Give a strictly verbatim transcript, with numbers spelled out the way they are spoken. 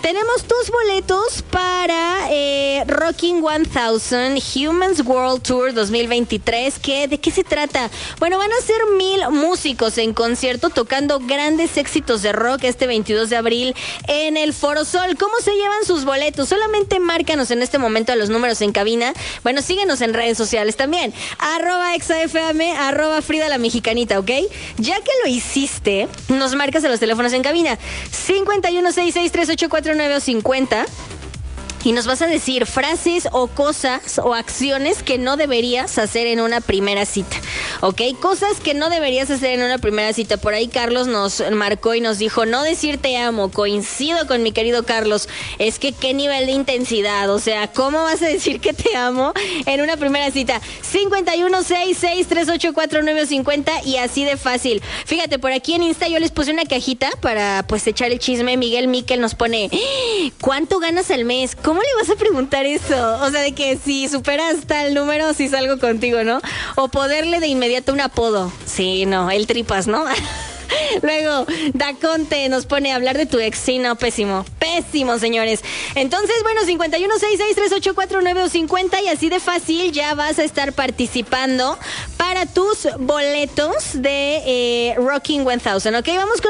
tenemos tus boletos para eh, Rocking mil Humans World Tour dos mil veintitrés. ¿Qué? ¿De qué se trata? Bueno, van a ser mil músicos en concierto tocando grandes éxitos de rock este veintidós de abril en el Foro Sol. ¿Cómo se llevan sus boletos? Solamente márcanos en este momento a los números en cabina. Bueno, síguenos en redes sociales también. Arroba ExaFM, arroba Frida la Mexicanita, ¿ok? Ya que lo hiciste, nos marcas a los teléfonos en cabina. cincuenta y uno sesenta y seis, trescientos ochenta y cuatro nueve cincuenta. Y nos vas a decir frases o cosas o acciones que no deberías hacer en una primera cita, ¿ok? Cosas que no deberías hacer en una primera cita. Por ahí Carlos nos marcó y nos dijo, no decir te amo. Coincido con mi querido Carlos. Es que qué nivel de intensidad. O sea, ¿cómo vas a decir que te amo en una primera cita? cincuenta y uno sesenta y seis, trescientos ochenta y cuatro nueve cincuenta y así de fácil. Fíjate, por aquí en Insta yo les puse una cajita para pues echar el chisme. Miguel Miquel nos pone, ¿cuánto ganas al mes? ¿Cómo le vas a preguntar eso? O sea, de que si superas tal número, si salgo contigo, ¿no? O poderle de inmediato un apodo. Sí, no, el tripas, ¿no? Luego, Daconte nos pone a hablar de tu ex. Sí, no, pésimo, pésimo, señores. Entonces, bueno, cincuenta y uno sesenta y seis, trescientos ochenta y cuatro nueve cincuenta y así de fácil ya vas a estar participando para tus boletos de eh, Rocking mil, ¿ok? Vamos con